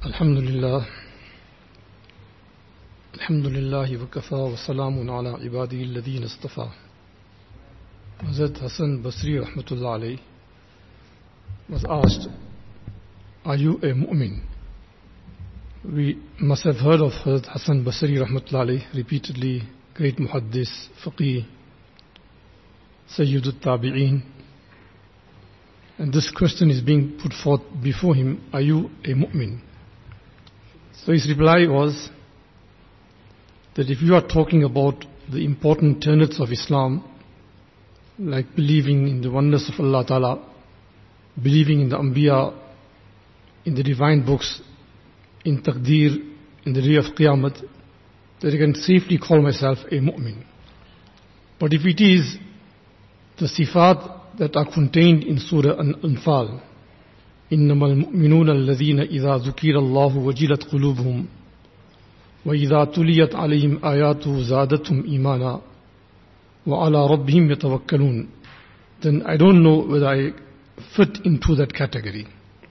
Alhamdulillah. Alhamdulillahi wa kafa wa salamun ala ibadihi alladhina istafa. Hazrat Hassan Basri rahmatullah alayhi was asked, "Are you a mu'min?" We must have heard of Hazrat Hassan Basri rahmatullah alayhi repeatedly, great muhaddis, faqih, Sayyidut Tabi'een. And this question is being put forth before him, "Are you a mu'min?" So his reply was that if you are talking about the important tenets of Islam, like believing in the oneness of Allah Ta'ala, believing in the Anbiya, in the divine books, in Taqdeer, in the day of Qiyamah, that I can safely call myself a mu'min. But if it is the sifat that are contained in Surah Al-Anfal, إنما المؤمنون الذين إذا ذكر الله وجلت قلوبهم وإذا تليت عليهم آياته زادتهم إيمانا وعلى ربهم يتوكلون, then I don't know whether I fit into that category.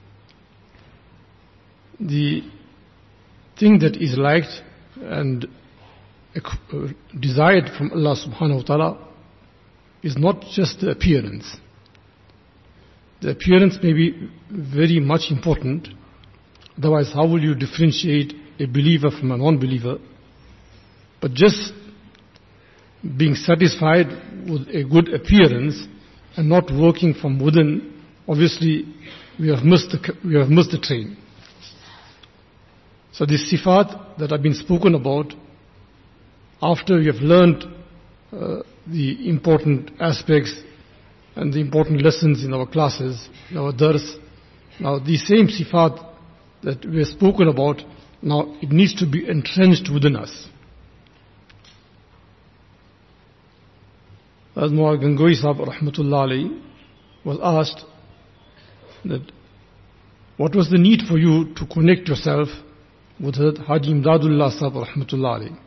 The thing that is liked and desired from Allah subhanahu wa ta'ala is not just the appearance. The appearance may be very much important, otherwise how will you differentiate a believer from a non-believer? But just being satisfied with a good appearance and not working from within, obviously we have missed the train. So this sifat that have been spoken about, after we have learned the important aspects and the important lessons in our classes, in our dars, now the same sifat that we have spoken about, now it needs to be entrenched within us. As Mu'adh Gangohi Sahib rahmatullah alayhi was asked that what was the need for you to connect yourself with Haji Imdadullah Sahib rahmatullah alayhi.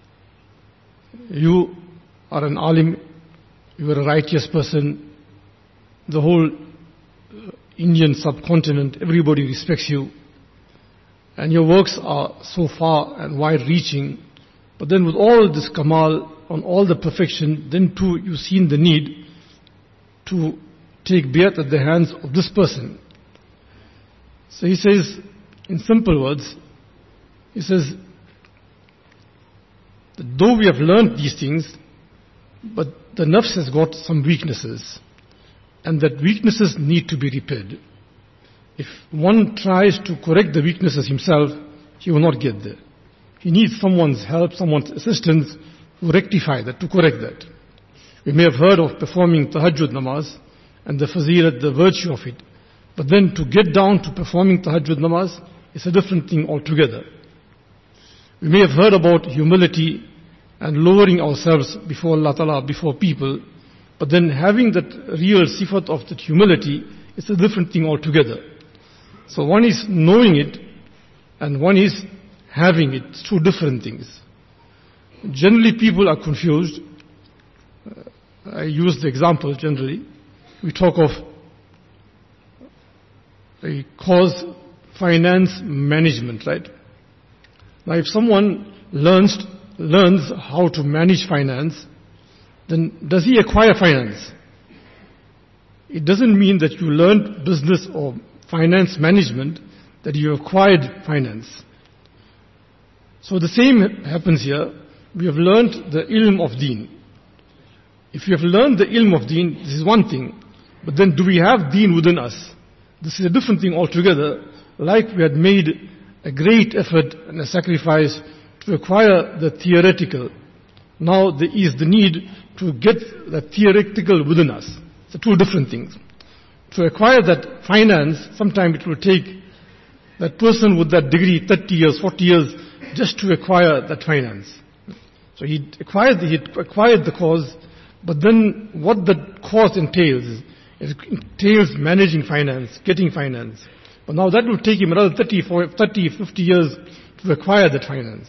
You are an alim, you are a righteous person, the whole Indian subcontinent, everybody respects you, and your works are so far and wide-reaching. But then with all this kamal, on all the perfection, then too you've seen the need to take bayat at the hands of this person. So he says, in simple words, he says, that though we have learned these things, but the nafs has got some weaknesses, and that weaknesses need to be repaired. If one tries to correct the weaknesses himself, he will not get there. He needs someone's help, someone's assistance to rectify that, to correct that. We may have heard of performing tahajjud namaz and the fazilat, the virtue of it. But then to get down to performing tahajjud namaz is a different thing altogether. We may have heard about humility and lowering ourselves before Allah Ta'ala, before people. But then having that real sifat of that humility is a different thing altogether. So one is knowing it and one is having it. It's two different things. Generally people are confused. I use the example generally. We talk of a cause finance management, right? Now if someone learns how to manage finance, then does he acquire finance? It doesn't mean that you learned business or finance management that you acquired finance. So the same happens here. We have learned the ilm of deen. If you have learned the ilm of deen, this is one thing. But then do we have deen within us? This is a different thing altogether. Like we had made a great effort and a sacrifice to acquire the theoretical. Now there is the need to get the theoretical within us. So two different things. To acquire that finance, sometimes it will take that person with that degree 30 years, 40 years, just to acquire that finance. So he acquired the cause, but then what the cause entails, it entails managing finance, getting finance. But now that will take him another 30, 50 years to acquire that finance.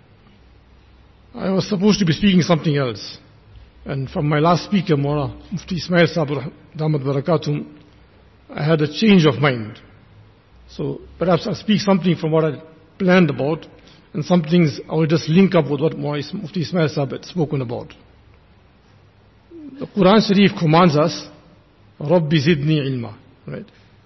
I was supposed to be speaking something else. And from my last speaker, Mufti Ismail Sahib Damat Barakatum, I had a change of mind. So perhaps I'll speak something from what I planned about, and some things I will just link up with what Mufti Ismail Sahib had spoken about. The Quran Sharif commands us, Rabbi zidni ilma, right?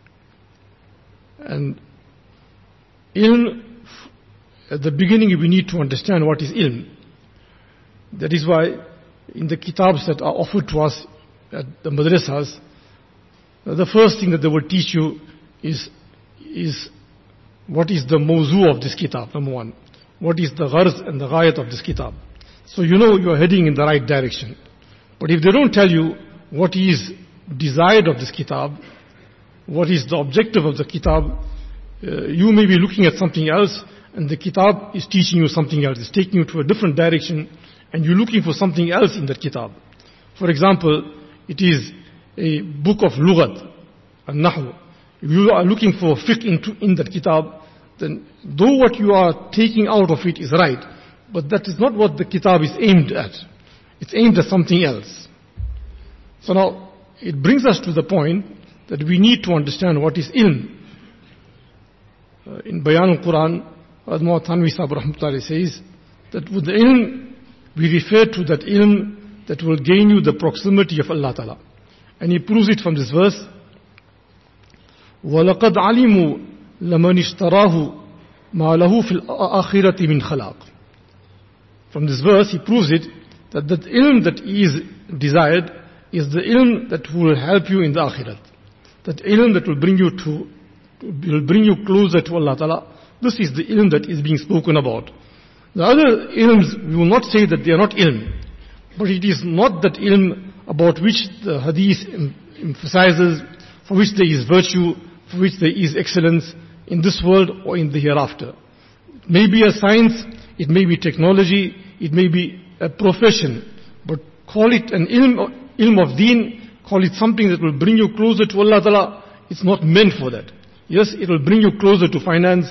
And ilm, at the beginning we need to understand what is ilm. That is why in the kitabs that are offered to us at the madrasas, the first thing that they will teach you is what is the mawzu of this kitab, number one. What is the gharz and the ghayat of this kitab. So you know you are heading in the right direction. But if they don't tell you what is desired of this kitab, what is the objective of the kitab, you may be looking at something else and the kitab is teaching you something else. It's taking you to a different direction and you're looking for something else in that kitab. For example, it is a book of lughat, al-nahu. If you are looking for fiqh in that kitab, then though what you are taking out of it is right, but that is not what the kitab is aimed at. It's aimed at something else. So now, it brings us to the point that we need to understand what is ilm. In Bayan al-Quran, Adma Thanvi Sahib Rahmatullahi says that with the ilm, we refer to that ilm that will gain you the proximity of Allah Ta'ala. And he proves it from this verse, وَلَقَدْ عَلِمُوا لَمَنِ اشْتَرَاهُ مَا لَهُ فِي الْآخِرَةِ مِنْ خَلَاقٍ. From this verse, he proves it, that the ilm that is desired is the ilm that will help you in the akhirat. That ilm that will bring you closer to Allah Ta'ala. This is the ilm that is being spoken about. The other ilms, we will not say that they are not ilm. But it is not that ilm about which the hadith emphasizes, for which there is virtue, for which there is excellence in this world or in the hereafter. It may be a science, it may be technology, it may be a profession, but call it an ilm of deen, call it something that will bring you closer to Allah Ta'ala. It's not meant for that. Yes, it will bring you closer to finance,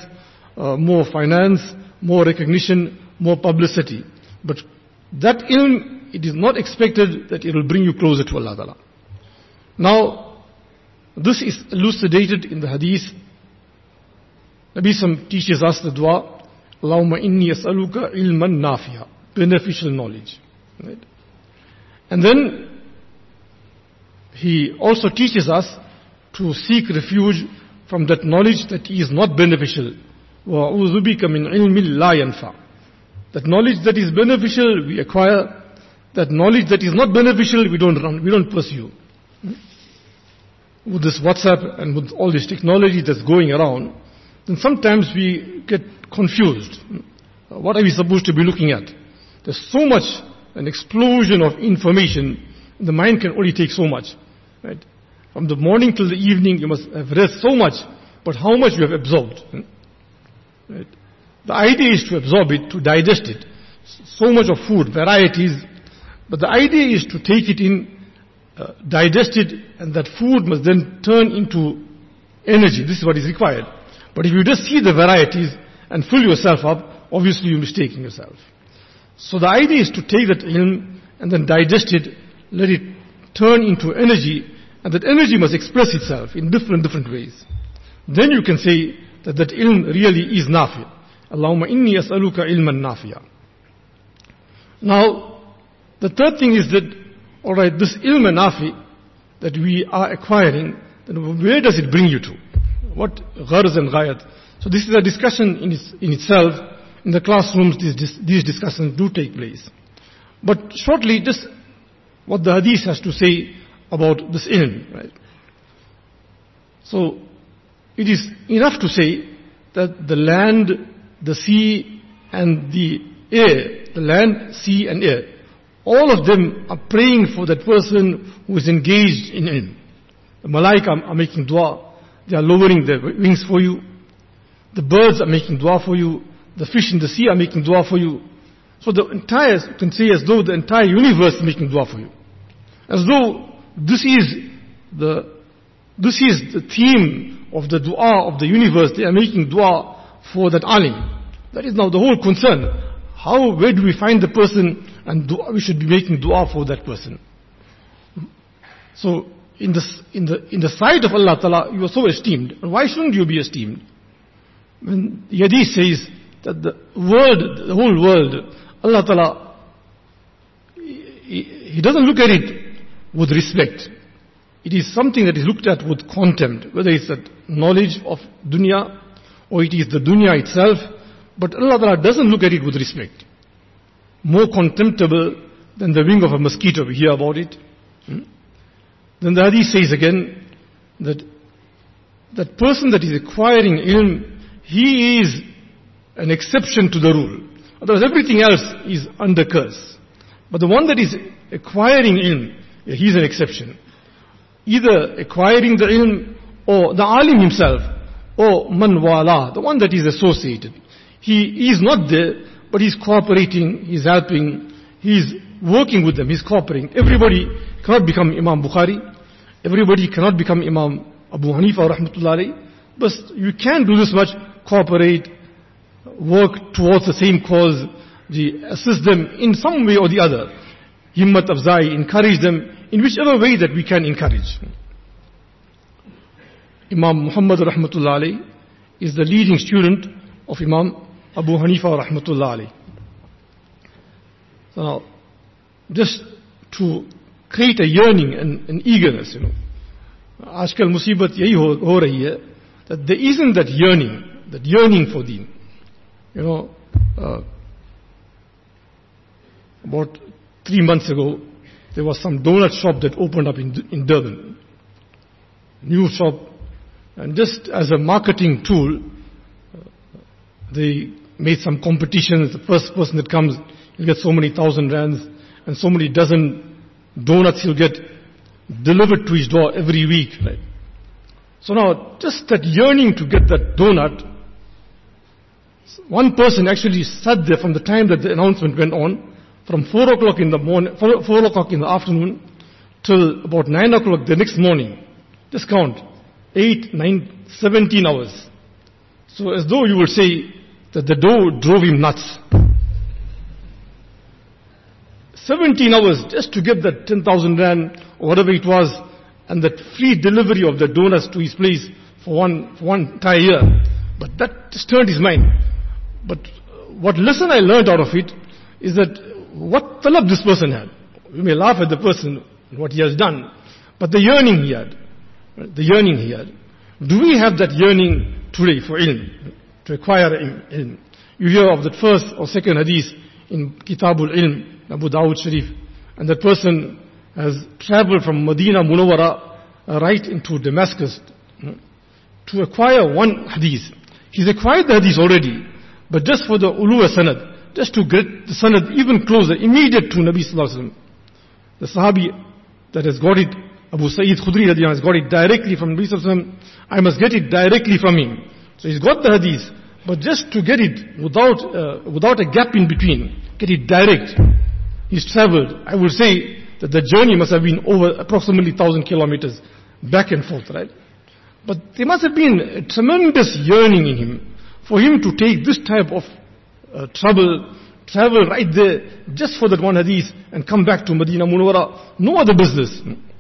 more recognition, more publicity. But that ilm, it is not expected that it will bring you closer to Allah Ta'ala. Now, this is elucidated in the hadith. Nabi Sam teaches us the dua, Allahumma inni as'aluka ilman nafiya, beneficial knowledge. Right? And then, he also teaches us to seek refuge from that knowledge that is not beneficial. وَأَعُوذُ بِكَ مِنْ عِلْمٍ لَا يَنْفَعُ. That knowledge that is beneficial, we acquire. That knowledge that is not beneficial, we don't pursue. With this WhatsApp and with all this technology that's going around, then sometimes we get confused. What are we supposed to be looking at? There's so much, an explosion of information. The mind can only take so much. Right? From the morning till the evening, you must have read so much, but how much you have absorbed. Right? The idea is to absorb it, to digest it. So much of food, varieties, but the idea is to take it in, digest it, and that food must then turn into energy. This is what is required. But if you just see the varieties and fill yourself up, obviously you're mistaking yourself. So the idea is to take that ilm and then digest it, let it turn into energy, and that energy must express itself in different ways. Then you can say that ilm really is nafi. Allahumma inni as'aluka ilman nafiya. Now, the third thing is that, alright, this ilm nafi that we are acquiring, then where does it bring you to? What gharz and ghayat? So this is a discussion in itself. In the classrooms, these discussions do take place. But shortly, just what the hadith has to say about this ilm, right? So, it is enough to say that the land, the sea, and the air, the land, sea, and air, all of them are praying for that person who is engaged in ilm. The malaika are making dua, they are lowering their wings for you. The birds are making dua for you. The fish in the sea are making dua for you. So the entire, you can say as though the entire universe is making dua for you. As though this is the theme of the dua of the universe. They are making dua for that alim. That is now the whole concern. Where do we find the person, and we should be making dua for that person. So in the sight of Allah Ta'ala, you are so esteemed. And why shouldn't you be esteemed? When the hadith says that the whole world, Allah Ta'ala, He doesn't look at it with respect. It is something that is looked at with contempt, whether it's that knowledge of dunya or it is the dunya itself. But Allah Ta'ala doesn't look at it with respect. More contemptible than the wing of a mosquito. We hear about it. Then the hadith says again that that person that is acquiring ilm, he is an exception to the rule. Otherwise everything else is under curse. But the one that is acquiring ilm, he is an exception. Either acquiring the ilm or the alim himself or man wala, the one that is associated. He is not there, but he's cooperating, he's helping, he's working with them, he's cooperating. Everybody cannot become Imam Bukhari. Everybody cannot become Imam Abu Hanifa rahmatullah alayhi. But you can do this much, cooperate, work towards the same cause, assist them in some way or the other. Himmat afzai, encourage them in whichever way that we can encourage. Imam Muhammad rahmatullah alayhi is the leading student of Imam Abu Hanifa rahmatullah alayhi. So now, just to create a yearning and an eagerness, Aajkal musibat yahi ho rahi hai, that there isn't that yearning for deen. About 3 months ago, there was some donut shop that opened up in Durban. New shop. And just as a marketing tool, they made some competitions. The first person that comes, he'll get so many thousand rands, and so many dozen donuts he'll get delivered to his door every week. Right? So now, just that yearning to get that donut, one person actually sat there from the time that the announcement went on, from 4 o'clock in the morning, 4 o'clock in the afternoon, till about 9 o'clock the next morning. Just count. 8, 9, 17 hours. So as though you would say that the dough drove him nuts. 17 hours just to get that 10,000 rand or whatever it was, and that free delivery of the donuts to his place for one entire year. But that just turned his mind. But what lesson I learned out of it is that what talab this person had. We may laugh at the person, what he has done, but the yearning he had. The yearning he had. Do we have that yearning today for ilm? To acquire ilm? You hear of that first or second hadith in Kitabul Ilm, Abu Dawud Sharif, and that person has traveled from Medina Munawwara right into Damascus to acquire one hadith. He's acquired the hadith already, but just for the uluwa sanad, just to get the sanad even closer, immediate to Nabi Sallallahu Alaihi Wasallam. The sahabi that has got it, Abu Sa'id Khudri has got it directly from Nabi Sallallahu Alaihi Wasallam. I must get it directly from him. So he's got the hadith, but just to get it without a gap in between, get it direct. He's traveled. I would say that the journey must have been over approximately 1,000 kilometers back and forth, right? But there must have been a tremendous yearning in him for him to take this type of travel right there just for that one hadith and come back to Medina Munawwara. No other business.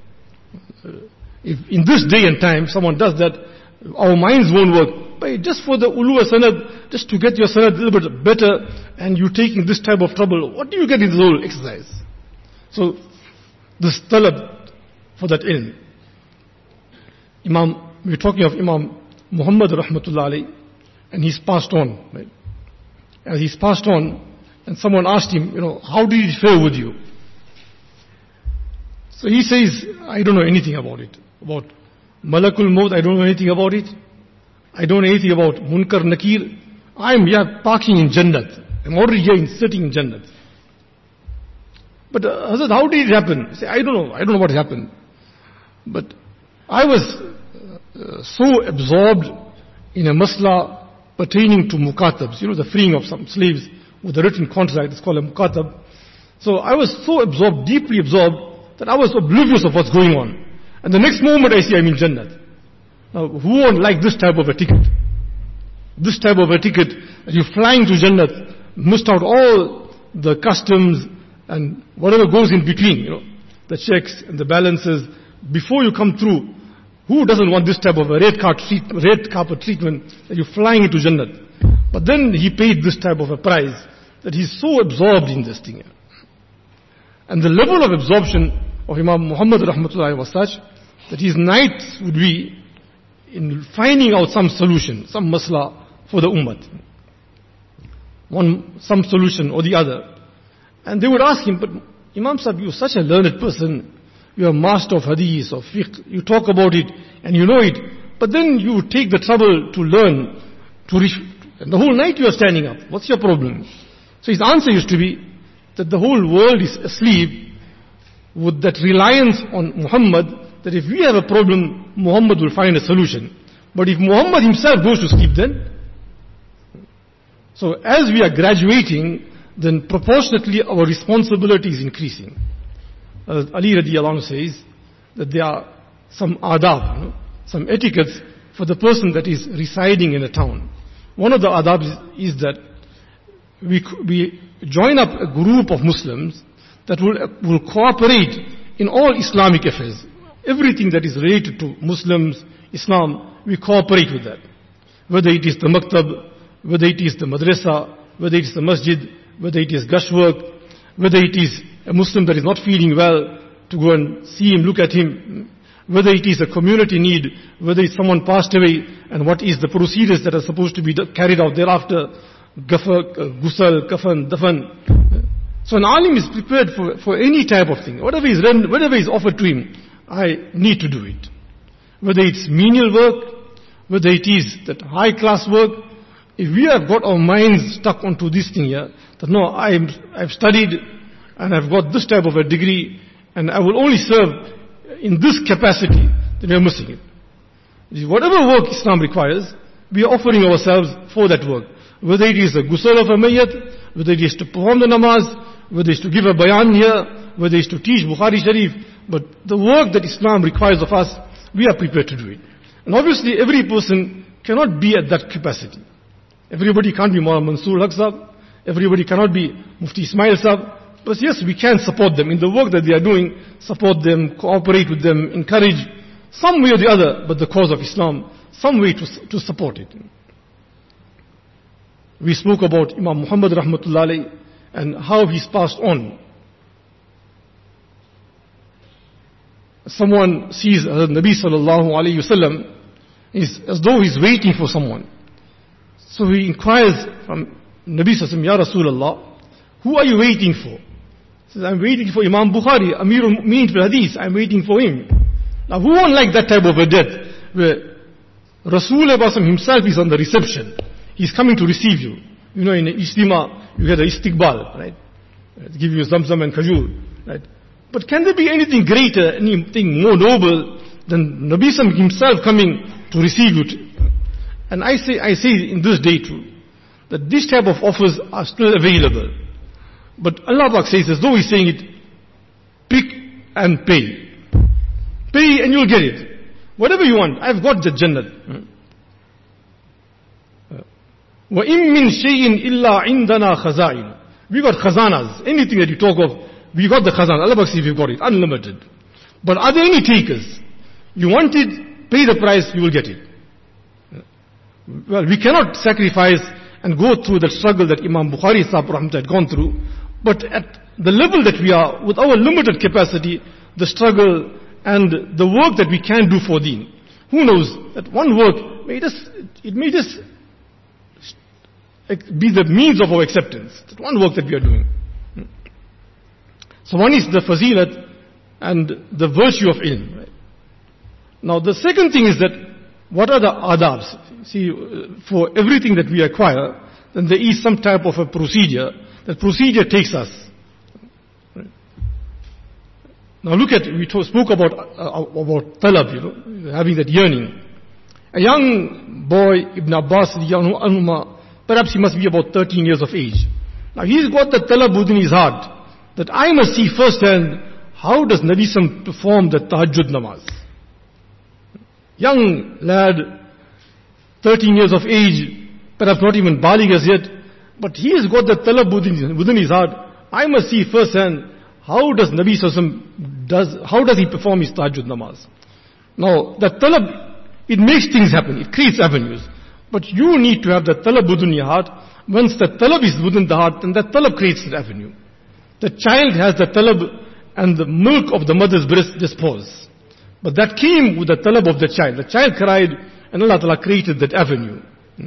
If in this day and time someone does that, our minds won't work. But just for the uluwa sanad, just to get your sanad a little bit better, and you taking this type of trouble, what do you get in this whole exercise? So, this talab for that ilm. We're talking of Imam Muhammad rahmatullah alayhi, and he's passed on. Right? As he's passed on, and someone asked him, how did it fare with you? So he says, I don't know anything about it. About Malakul Maut, I don't know anything about it. I don't know anything about Munkar Nakir. I'm here parking in Jannat. I'm already here sitting in Jannat. But Hazrat, how did it happen? I say, I don't know what happened. But I was so absorbed in a masla pertaining to mukatabs, the freeing of some slaves with a written contract, it's called a mukatab. So I was so absorbed, deeply absorbed, that I was oblivious of what's going on. And the next moment I see I'm in Jannat. Now, who won't like this type of a ticket? This type of a ticket, that you're flying to Jannat, missed out all the customs and whatever goes in between, the checks and the balances, before you come through, who doesn't want this type of a red carpet treatment that you're flying into Jannah? But then he paid this type of a price that he's so absorbed in this thing. And the level of absorption of Imam Muhammad rahmatullahi was such that his nights would be in finding out some solution, some masla for the ummah. Some solution or the other. And they would ask him, but Imam Sahib, you're such a learned person, you're a master of hadith, of fiqh, you talk about it and you know it, but then you take the trouble to learn, and the whole night you are standing up. What's your problem? So his answer used to be that the whole world is asleep with that reliance on Muhammad, that if we have a problem, Muhammad will find a solution. But if Muhammad himself goes to sleep then, so as we are graduating, then proportionately our responsibility is increasing. Ali radiallahu anhu says that there are some adab, some etiquettes for the person that is residing in a town. One of the adab is that we join up a group of Muslims that will cooperate in all Islamic affairs. Everything that is related to Muslims, Islam, we cooperate with that. Whether it is the maktab, whether it is the madrasa, whether it is the masjid, whether it is gush work, whether it is a Muslim that is not feeling well, to go and see him, look at him, whether it is a community need, whether it's someone passed away, and what is the procedures that are supposed to be carried out thereafter, ghusl, kafan, dafan. So an alim is prepared for any type of thing. Whatever is offered to him, I need to do it. Whether it's menial work, whether it is that high class work, if we have got our minds stuck onto this thing here, that no, I've studied and I've got this type of a degree and I will only serve in this capacity, then we are missing it. Whatever work Islam requires, we are offering ourselves for that work. Whether it is a ghusl of a mayyat, whether it is to perform the namaz, whether it is to give a bayan here, whether it is to teach Bukhari Sharif, but the work that Islam requires of us, we are prepared to do it. And obviously every person cannot be at that capacity. Everybody can't be Maulana Mansoor Haq Sahab, everybody cannot be Mufti Ismail Sahab, but yes, we can support them in the work that they are doing, support them, cooperate with them, encourage, some way or the other, but the cause of Islam, some way to support it. We spoke about Imam Muhammad rahmatullah alayhi and how he's passed on. Someone sees Nabi sallallahu alayhi wasallam, is as though he's waiting for someone. So he inquires from Nabi sallallahu alayhi wasallam, Ya Rasulullah, who are you waiting for? He says, I'm waiting for Imam Bukhari, Amirul Mu'mineen fil Hadith, I'm waiting for him. Now who won't like that type of a death, where Rasulullah himself is on the reception, he's coming to receive you. You know, in Ijtima, you get a istiqbal, right? Give you zamzam and khajur, right? But can there be anything greater, anything more noble than Nabi Sallam himself coming to receive you? And I say in this day too, that this type of offers are still available. But Allah Pak says, as though He's saying it, pick and pay. Pay and you'll get it. Whatever you want, I've got the Jannah. وَإِن مِّن شَيْءٍ إِلَّا عِنْدَنَا خَزَائِنُ. We got khazanas. Anything that you talk of, we got the khazana. Allah Pak says we've got it, unlimited. But are there any takers? You want it, pay the price, you will get it. Well, we cannot sacrifice and go through the struggle that Imam Bukhari Sahib Rahmatullah had gone through. But at the level that we are, with our limited capacity, the struggle and the work that we can do for deen. Who knows that one work may just be the means of our acceptance. That one work that we are doing. So one is the fazilat and the virtue of ilm. Right? Now the second thing is that what are the adabs? See, for everything that we acquire, then there is some type of a procedure. That procedure takes us. Right? Now look at, we spoke about talab, having that yearning. A young boy, Ibn Abbas, perhaps he must be about 13 years of age. Now he's got the talab within his heart, that I must see firsthand, how does Nabi Sallam perform the tahajjud namaz? Young lad, 13 years of age, perhaps not even baligh as yet, but he has got the talab within his heart. I must see firsthand, how does Nabi Sallam how does he perform his tahajjud namaz? Now, the talab, it makes things happen, it creates avenues. But you need to have the talab within your heart. Once the talab is within the heart, then that talab creates the avenue. The child has the talab and the milk of the mother's breast just pours. But that came with the talab of the child. The child cried and Allah Ta'ala created that avenue.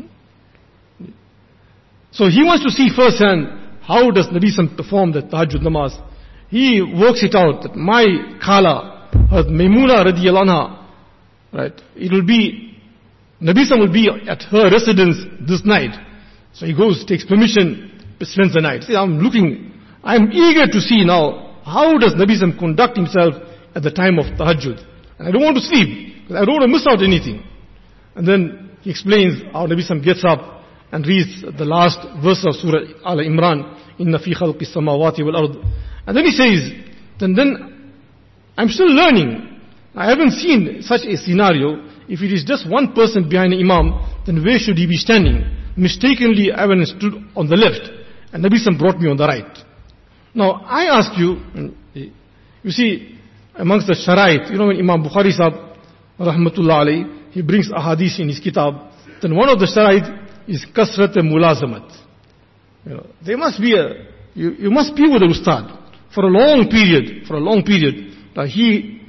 So he wants to see firsthand how does Nabi Sam perform the tahajjud namaz. He works it out that my khala, Maimuna radiyallahu anha, right, it will be, Nabi Sam will be at her residence this night. So he goes, takes permission, spends the night. See, I'm eager to see now, how does Nabi Sam conduct himself at the time of tahajjud. And I don't want to sleep, because I don't want to miss out anything. And then he explains how Nabi Sam gets up and reads the last verse of Surah Al-Imran, Inna fi khalqi samawati wal ard. And then he says, then I'm still learning. I haven't seen such a scenario. If it is just one person behind the Imam, then where should he be standing? Mistakenly, I went and stood on the left, and Nabi Sam brought me on the right. Now, I ask you, you see, amongst the sharait, when Imam Bukhari Sahib, rahmatullah alayhi, he brings ahadith in his kitab, then one of the sharait is kasrat mulazamat. There must be you must be with the ustad for a long period. Now he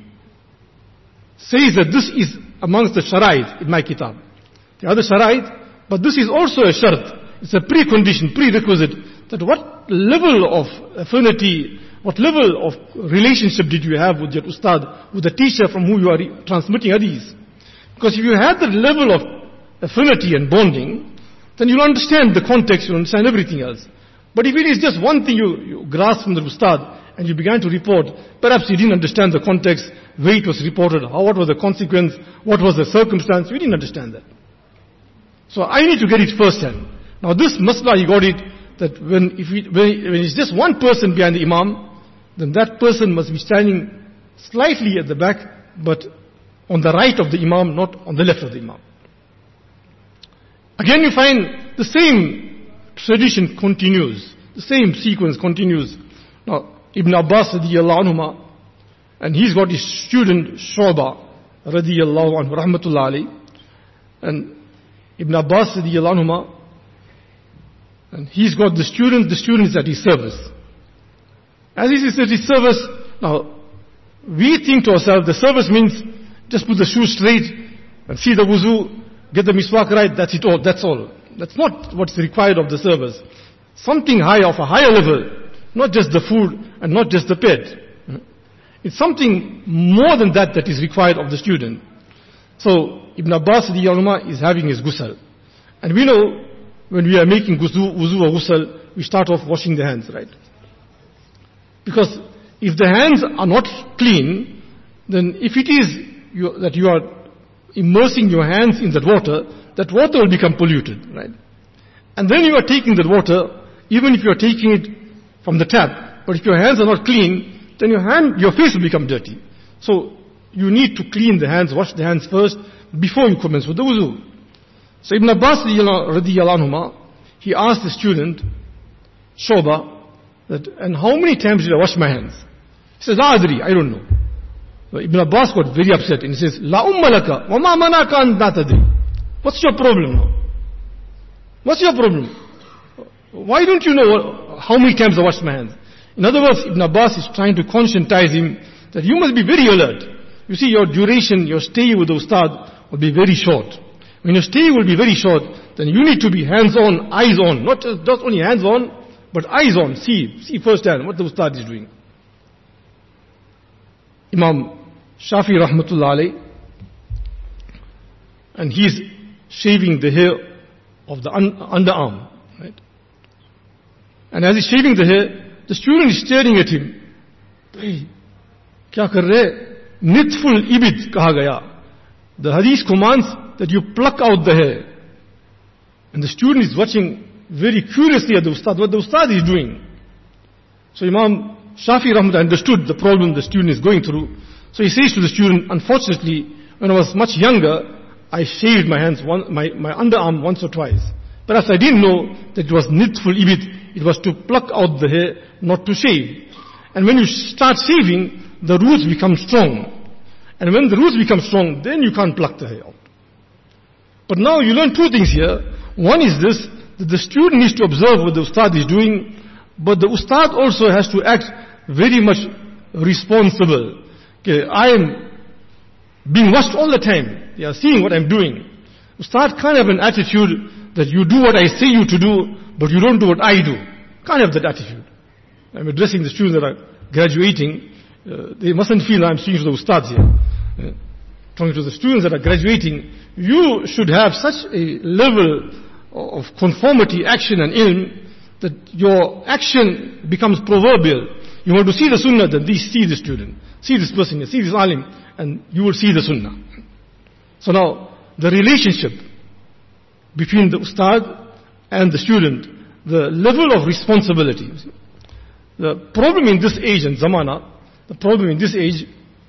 says that this is amongst the sharait in my kitab. The other sharait, but this is also a shart. It's a prerequisite, that what level of affinity, what level of relationship did you have with your ustad, with the teacher from whom you are transmitting hadith? Because if you have that level of affinity and bonding, then you'll understand the context, you'll understand everything else. But if it is just one thing you grasp from the ustad, and you began to report, perhaps you didn't understand the context, where it was reported, what was the consequence, what was the circumstance, you didn't understand that. So I need to get it first hand. Now this masla, he got it, that when it's just one person behind the imam, then that person must be standing slightly at the back, but on the right of the imam, not on the left of the imam. Again you find the same tradition continues, the same sequence continues. Now Ibn Abbas radiyallahu anhuma, and he's got his student Shu'ba radiyallahu anhu, rahmatullah alayhi, and Ibn Abbas radiyallahu anhuma, and he's got the students at his service. As he is at his service, now we think to ourselves, the service means just put the shoes straight and see the wuzu, get the miswak right, that's it all, that's all. That's not what's required of the service. Something high, of a higher level, not just the food and not just the bed. It's something more than that is required of the student. So Ibn Abbas is having his ghusl. And we know when we are making wuzu or ghusl, we start off washing the hands, right? Because if the hands are not clean, then if it is that you are immersing your hands in that water will become polluted, right? And then you are taking that water, even if you are taking it from the tap, but if your hands are not clean, then your face will become dirty. So you need to clean the hands, wash the hands first, before you commence with the wuzu. So Ibn Abbas radiyallahu anhuma, he asked the student, Shu'ba, that, and how many times did I wash my hands? He says, La adri, I don't know. So Ibn Abbas got very upset and he says, La ummalaka, wa ma manaka an la tadri. What's your problem now? What's your problem? Why don't you know how many times I washed my hands? In other words, Ibn Abbas is trying to conscientize him that you must be very alert. You see, your duration, your stay with the ustad will be very short. When your stay will be very short, then you need to be hands-on, eyes-on. Not just only hands-on, but eyes-on. See firsthand what the ustad is doing. Imam Shafi rahmatullah alayh, and he's shaving the hair of the underarm, right? And as he's shaving the hair, the student is staring at him. Hey, kya kar rahe? Nitful ibid kaha gaya. The hadith commands that you pluck out the hair. And the student is watching very curiously at the ustad, what the ustad is doing. So Imam Shafi rahmatullah understood the problem the student is going through. So he says to the student, unfortunately, when I was much younger, I shaved my hands, my underarm once or twice. Perhaps I didn't know that it was nitful ibid. It was to pluck out the hair, not to shave. And when you start shaving, the roots become strong. And when the roots become strong, then you can't pluck the hair out. But now you learn two things here. One is this, that the student needs to observe what the ustad is doing, but the ustad also has to act very much responsible. Okay, I am being watched all the time. They are seeing what I'm doing. Ustad can't have an attitude that you do what I say you to do, but you don't do what I do. Can't have that attitude. I'm addressing the students that are graduating. They mustn't feel I'm speaking to the ustads here. Talking to the students that are graduating, you should have such a level of conformity, action and ilm, that your action becomes proverbial. You want to see the sunnah, then see the student, see this person, see this alim, and you will see the sunnah. So now, the relationship between the ustad and the student, the level of responsibility. The problem in this age and zamana, the problem in this age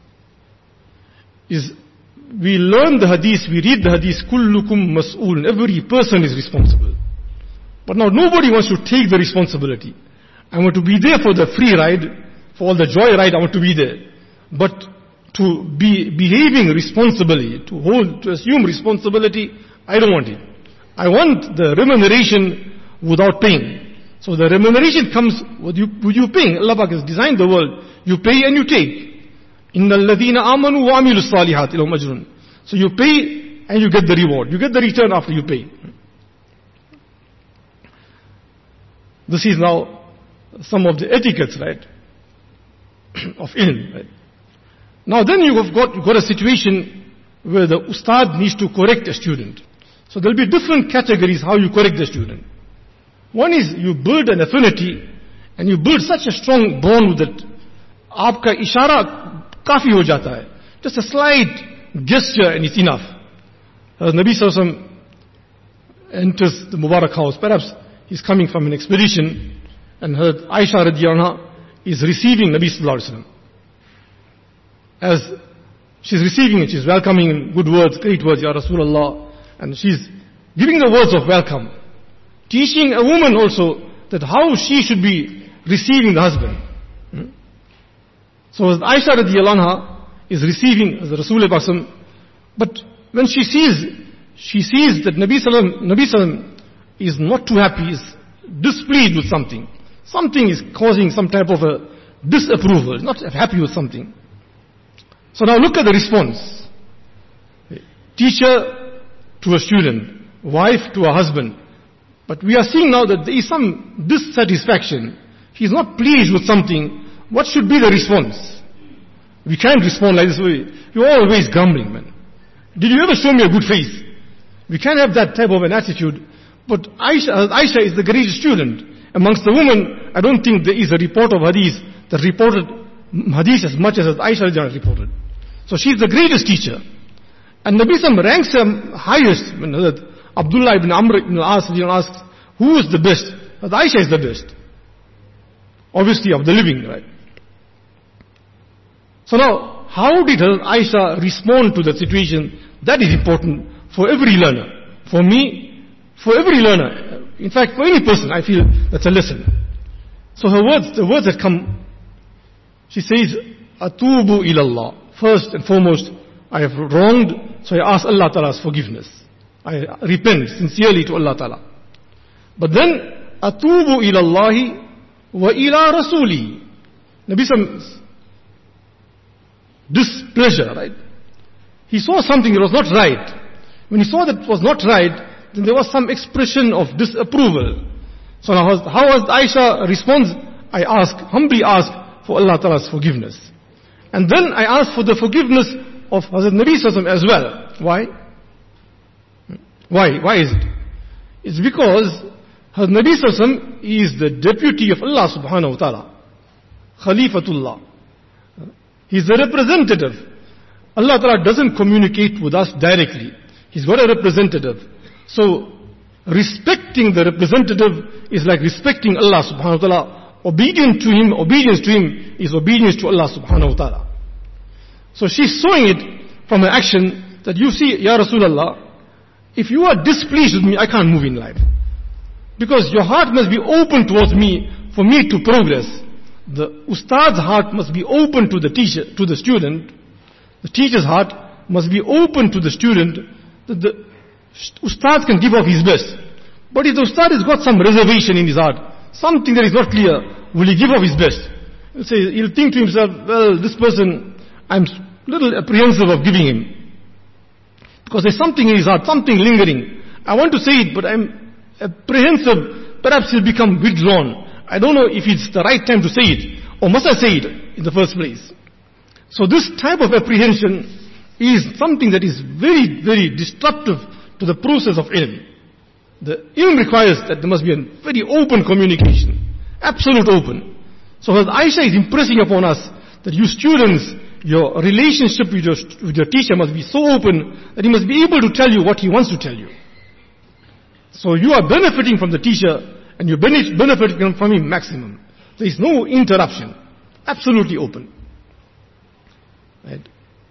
is we learn the hadith, we read the hadith, kullukum mas'ool, every person is responsible. But now nobody wants to take the responsibility. I want to be there for the free ride, for all the joy ride, I want to be there. But to be behaving responsibly, to assume responsibility, I don't want it. I want the remuneration without paying. So the remuneration comes with you paying. Allah Pak has designed the world. You pay and you take. Inna alladhina amanu wa amilu salihat ilahum ajrun. So you pay and you get the reward. You get the return after you pay. This is now some of the etiquettes, right, of ilm, right? Now then you have got a situation where the ustad needs to correct a student. So there will be different categories how you correct the student. One is you build an affinity and you build such a strong bond with it. Aapka ishara kafi ho jata hai. Just a slight gesture and it's enough. Nabi Sallallahu Alaihi Wasallam enters the Mubarak house. Perhaps he's coming from an expedition and Aisha radhiyallahu anha is receiving Nabi Sallallahu Alaihi Wasallam. As she's receiving it, she's welcoming in good words, great words, Ya Rasulullah. And she's giving the words of welcome. Teaching a woman also that how she should be receiving the husband. So as Aisha radhiyallahu anha is receiving as the Rasulullah, but when she sees that Nabi Sallam is not too happy, is displeased with something. Something is causing some type of a disapproval, not happy with something. So now look at the response. Teacher to a student, wife to a husband. But we are seeing now that there is some dissatisfaction. He's not pleased with something. What should be the response? We can't respond like this way. You're always grumbling, man. Did you ever show me a good face? We can't have that type of an attitude. But Aisha is the greatest student. Amongst the women, I don't think there is a report of hadith that reported hadith as much as Aisha reported. So she's the greatest teacher. And Nabi Sallam ranks her highest. When Abdullah ibn Amr ibn al-As asks, who is the best? Aisha is the best. Obviously of the living, right? So now, how did Aisha respond to that situation? That is important for every learner. For me, for every learner. In fact, for any person, I feel that's a lesson. So her words, the words that come, she says, Atubu ilallah. First and foremost, I have wronged, so I ask Allah Ta'ala's forgiveness. I repent sincerely to Allah Ta'ala. But then, Atubu ilallahi wa ila rasuli. Nabi Sallam's displeasure, right? He saw something that was not right. When he saw that it was not right, then there was some expression of disapproval. So now how Aisha responds? I humbly ask for Allah Ta'ala's forgiveness. And then I ask for the forgiveness of Hazrat Nabi Sallallahu Alaihi Wasallam as well. Why? Why is it? It's because Hazrat Nabi Sallallahu Alaihi Wasallam is the deputy of Allah Subhanahu Wa Ta'ala. Khalifatullah. He's the representative. Allah Ta'ala doesn't communicate with us directly. He's got a representative. So, respecting the representative is like respecting Allah Subhanahu Wa Ta'ala. Obedience to him is obedience to Allah Subhanahu Wa Ta'ala. So she's showing it from her action that you see, Ya Rasulullah, if you are displeased with me, I can't move in life. Because your heart must be open towards me for me to progress. The ustad's heart must be open to the teacher, to the student. The teacher's heart must be open to the student, that the ustad can give off his best. But if the ustad has got some reservation in his heart, something that is not clear, will he give off his best? He'll think to himself, well, this person, I'm a little apprehensive of giving him. Because there's something in his heart, something lingering. I want to say it, but I'm apprehensive. Perhaps he'll become withdrawn. I don't know if it's the right time to say it, or must I say it in the first place. So this type of apprehension is something that is very, very disruptive to the process of ilm. The ilm requires that there must be a very open communication, absolute open. So as Aisha is impressing upon us that you students, your relationship with your teacher must be so open that he must be able to tell you what he wants to tell you. So you are benefiting from the teacher and you're benefiting from him maximum. There is no interruption. Absolutely open. Right?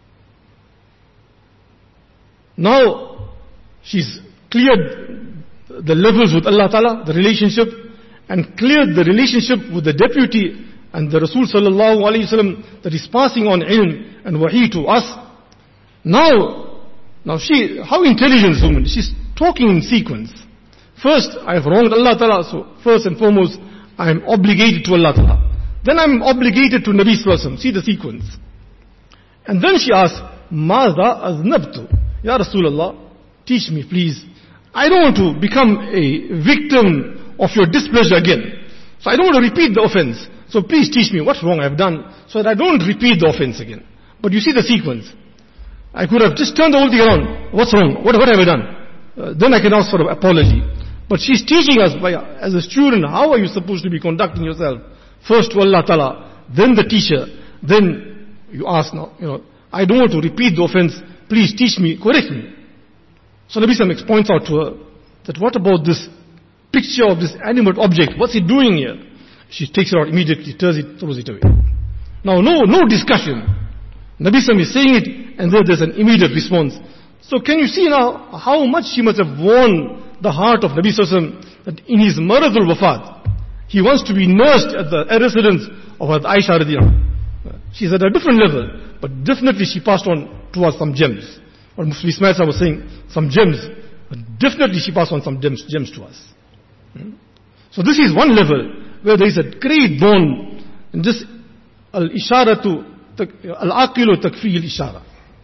Now, she's cleared the levels with Allah Ta'ala, the relationship, and cleared the relationship with the deputy and the Rasul Sallallahu Alaihi Wasallam that is passing on ilm and wahi to us. Now she, how intelligent is woman? She's talking in sequence. First, I have wronged Allah Ta'ala, so first and foremost, I am obligated to Allah Ta'ala. Then I am obligated to Nabi Sallallahu Alaihi Wasallam. See the sequence. And then she asks, Maza aznabtu? Ya Rasulullah, teach me please. I don't want to become a victim of your displeasure again. So I don't want to repeat the offense. So please teach me what's wrong I've done so that I don't repeat the offense again. But you see the sequence. I could have just turned the whole thing around. What's wrong? What have I done? Then I can ask for an apology. But she's teaching us as a student, how are you supposed to be conducting yourself? First to Allah Ta'ala, then the teacher, then you ask now, I don't want to repeat the offense, please teach me, correct me. So Nabi Sallallahu points out to her, that what about this picture of this animate object, what's it doing here? She takes it out immediately, throws it away. Now no discussion. Nabi Sallallahu is saying it, and then there's an immediate response. So can you see now how much she must have won the heart of Nabi Sallallahu, that in his maradul wafat, he wants to be nursed at the residence of Aisha radhiyallahu. She's at a different level, but definitely she passed on to us some gems. What Mufti Ismail was saying, some gems, but definitely she passed on some gems to us. So this is one level where there is a great bond, and this al-isharatu, al-aqilu takfi al-ishara.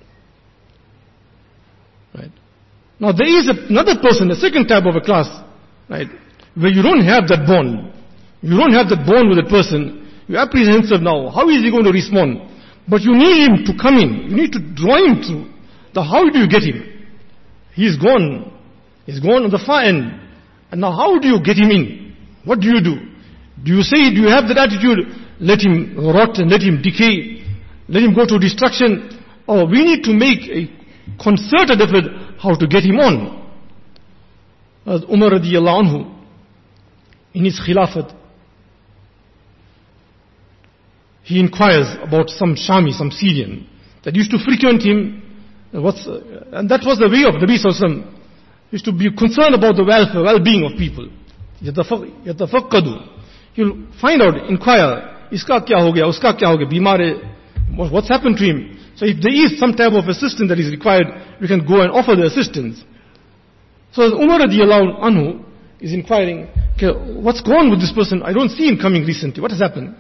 Right? Now there is another person, a second type of a class, right, where you don't have that bond. You don't have that bond with that person. You're apprehensive now. How is he going to respond? But you need him to come in. You need to draw him through. How do you get him? He's gone. He's gone on the far end. And now how do you get him in? What do you do? Do you have that attitude, let him rot and let him decay, let him go to destruction? Or we need to make a concerted effort how to get him on. As Umar radiyallahu anhu, in his khilafat, he inquires about some Shami, some Syrian, that used to frequent him, and that was the way of Nabi Sallallahu Alaihi Wasallam. He used to be concerned about the well-being of people. Yatafaqqadu. He'll find out, inquire, iska kya ho gaya, uska kya ho gaya, bimar hai, what's happened to him? So if there is some type of assistance that is required, we can go and offer the assistance. So as Umar radiyallahu anhu is inquiring, okay, what's gone with this person? I don't see him coming recently. What has happened?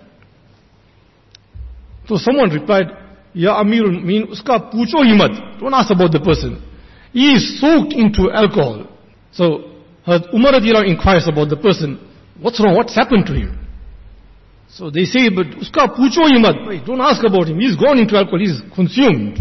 So someone replied, Ya Amirul Mu'minin, uska poocho hi mat. Don't ask about the person. He is soaked into alcohol. So Umar radiyallahu inquires about the person. What's wrong? What's happened to him? So they say, but uska poocho hi mat. Don't ask about him. He's gone into alcohol. He's consumed.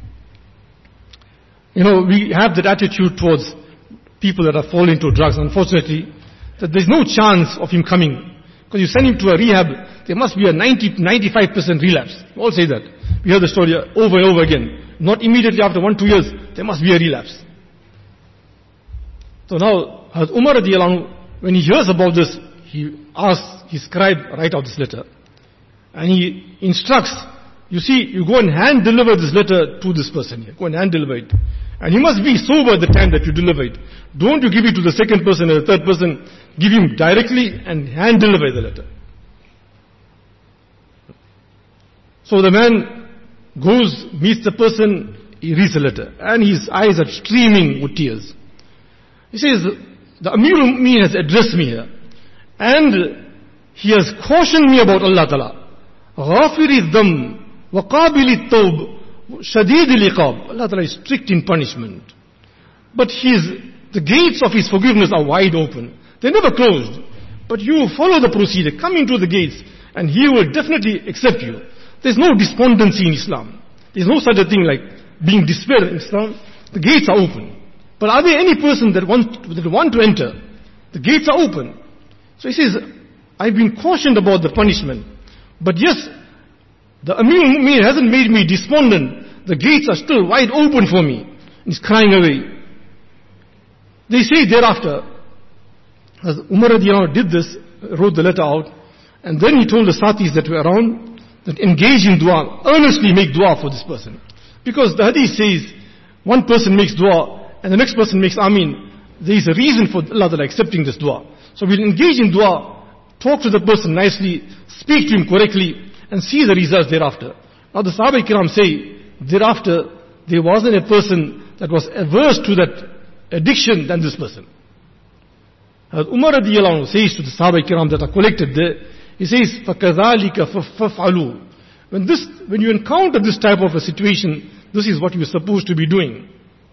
We have that attitude towards people that are falling into drugs, unfortunately, that there's no chance of him coming. Because you send him to a rehab, there must be a 95% relapse. We all say that. We hear the story over and over again. Not immediately after 1-2 years, there must be a relapse. So now, Umar radiyallahu anhu, when he hears about this, he asks his scribe, write out this letter. And he instructs, you go and hand deliver this letter to this person here. Go and hand deliver it. And you must be sober at the time that you deliver it. Don't you give it to the second person or the third person. Give him directly and hand deliver the letter. So the man goes, meets the person, he reads the letter, and his eyes are streaming with tears. He says, the Amir al-Mu'mineen has addressed me here, and he has cautioned me about Allah Ta'ala. غَافِرِ الذَّنْبِ وَقَابِلِ التَّوْبِ شَدِيدِ الْعِقَابِ. Allah Ta'ala is strict in punishment. But the gates of His forgiveness are wide open. They're never closed. But you follow the procedure, come into the gates, and He will definitely accept you. There's no despondency in Islam. There's no such a thing like being despair in Islam. The gates are open. But are there any person that want to enter? The gates are open. So he says, I've been cautioned about the punishment. But yes, the Amir al-Mu'mineen hasn't made me despondent. The gates are still wide open for me. He's crying away. They say thereafter, as Umar radiallahu anhu did this, wrote the letter out, and then he told the Satis that were around, that engage in dua, earnestly make dua for this person. Because the hadith says, one person makes dua, and the next person makes Ameen. There is a reason for Allah Ta'ala accepting this dua. So we'll engage in dua, talk to the person nicely, speak to him correctly, and see the results thereafter. Now the Sahaba Kiram say, thereafter, there wasn't a person that was averse to that addiction than this person. Umar radiallahu anhu says to the Sahaba Kiram that are collected there, he says, فَكَذَلِكَ فَفْعَلُوا. When you encounter this type of a situation, this is what you're supposed to be doing.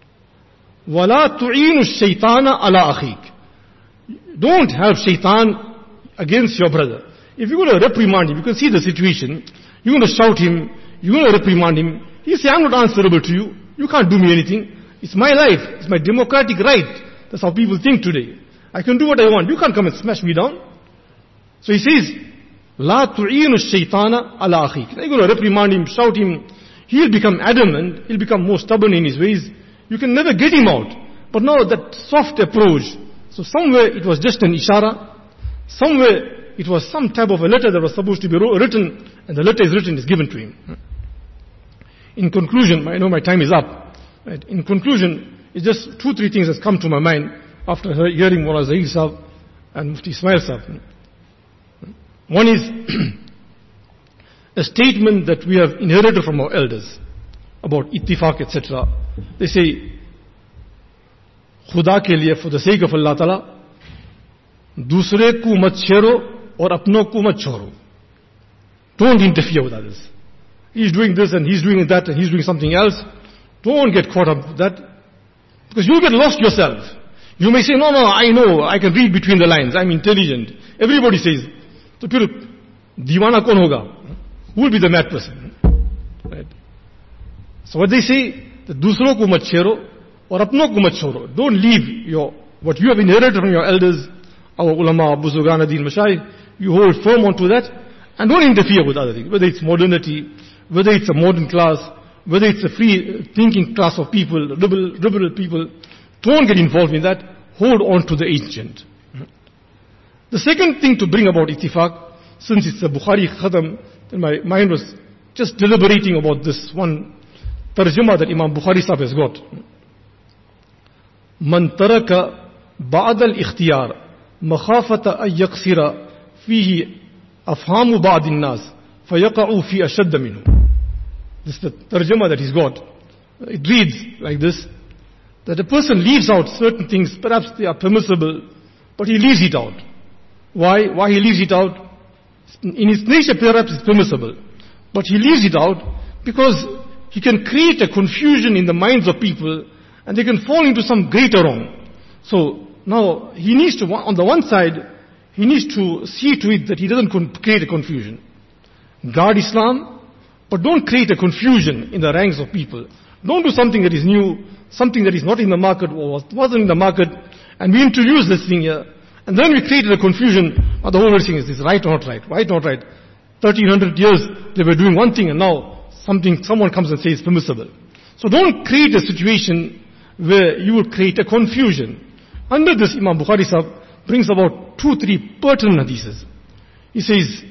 وَلَا تُعِينُ الشَّيْطَانَ عَلَىٰ أَخِيكَ. Don't help shaitan against your brother. If you're going to reprimand him, you can see the situation, you're going to shout him, you're going to reprimand him, he say, I'm not answerable to you, you can't do me anything, it's my life, it's my democratic right. That's how people think today. I can do what I want, you can't come and smash me down. So he says, لَا تُعِينُ الشَّيْطَانَ عَلَىٰ أَخِيكَ. You're going to reprimand him, shout him, he'll become adamant, he'll become more stubborn in his ways. You can never get him out. But now that soft approach, so somewhere it was just an ishara, somewhere it was some type of a letter that was supposed to be written, and the letter is written, is given to him. In conclusion, I know my time is up. Right? In conclusion, it's just 2-3 things that come to my mind after hearing Mullah Zahir Sahib and Mufti Ismail Sahib. One is a statement that we have inherited from our elders about ittifaq, etc. They say, Khuda ke liye, for the sake of Allah Ta'ala, dusre ko mat chhero aur apno ko mat chhoro. Don't interfere with others. He's doing this and he's doing that and he's doing something else. Don't get caught up with that. Because you'll get lost yourself. You may say, no, I know, I can read between the lines, I'm intelligent. Everybody says, so phir diwana kon hoga? Who will be the mad person? Right? So what they say, that dusro ko mat chhero aur apno ko mat chhoro. Don't leave what you have inherited from your elders, our ulama, buzurgan din, mashayikh. You hold firm onto that and don't interfere with other things. Whether it's modernity, whether it's a modern class, whether it's a free thinking class of people, liberal people, don't get involved in that. Hold on to the ancient. The second thing to bring about ittifaq, since it's a Bukhari khatam, then my mind was just deliberating about this one tarjuma that Imam Bukhari Sahib has got. Man taraka ba'd al-ikhtiyar makhafata an yaqsira fihi afhamu ba'd an-nas fayaqa'u fi ashadda minhu. This is the tarjuma that he's got. It reads like this, that a person leaves out certain things, perhaps they are permissible, but he leaves it out. Why he leaves it out? In its nature perhaps it's permissible, but he leaves it out because he can create a confusion in the minds of people and they can fall into some greater wrong. So now he needs to, on the one side, he needs to see to it that he doesn't create a confusion. Guard Islam, but don't create a confusion in the ranks of people. Don't do something that is new, something that is not in the market or wasn't in the market, and we introduce this thing here. And then we created a confusion, the whole thing is this right or not right, right or not right. 1300 years they were doing one thing and now someone comes and says permissible. So don't create a situation where you will create a confusion. Under this, Imam Bukhari Sahib brings about 2-3 pertinent hadiths. He says,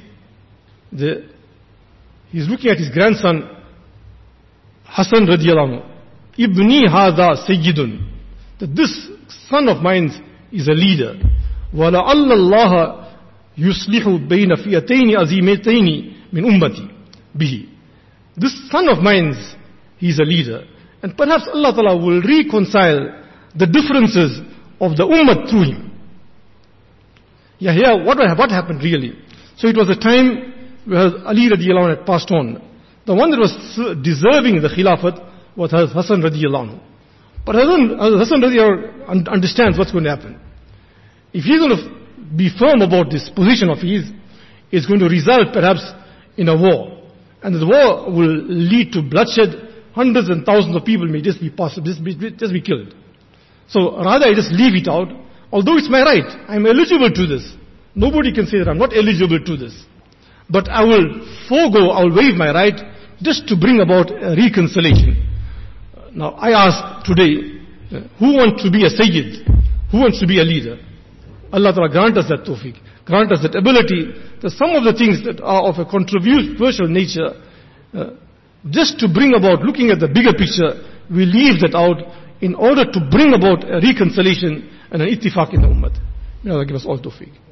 he's looking at his grandson, Hassan radiallahu anhu, Ibni hadha sayyidun, that this son of mine is a leader. وَلَعَلَّ اللَّهَ يُصْلِحُ بَيْنَ فِيَتَيْنِ عَظِيمَتَيْنِ مِنْ أُمَّتِي بِهِ. this son of mine, he's a leader. And perhaps Allah Ta'ala will reconcile the differences of the ummah through him. Yeah, here, what happened really? So it was a time where Ali radiallahu anhu had passed on. The one that was deserving the Khilafat was Hassan radiallahu anhu. But Hassan radiallahu anhu understands what's going to happen. If he's going to be firm about this position of his, it's going to result perhaps in a war. And the war will lead to bloodshed. Hundreds and thousands of people may just be killed. So rather I just leave it out. Although it's my right, I'm eligible to this. Nobody can say that I'm not eligible to this. But I will waive my right just to bring about a reconciliation. Now I ask today, who wants to be a Sayyid? Who wants to be a leader? Allah Ta'ala grant us that tawfiq. Grant us that ability that some of the things that are of a controversial nature, just to bring about, looking at the bigger picture, we leave that out in order to bring about a reconciliation and an ittifaq in the ummah. May Allah give us all tawfiq.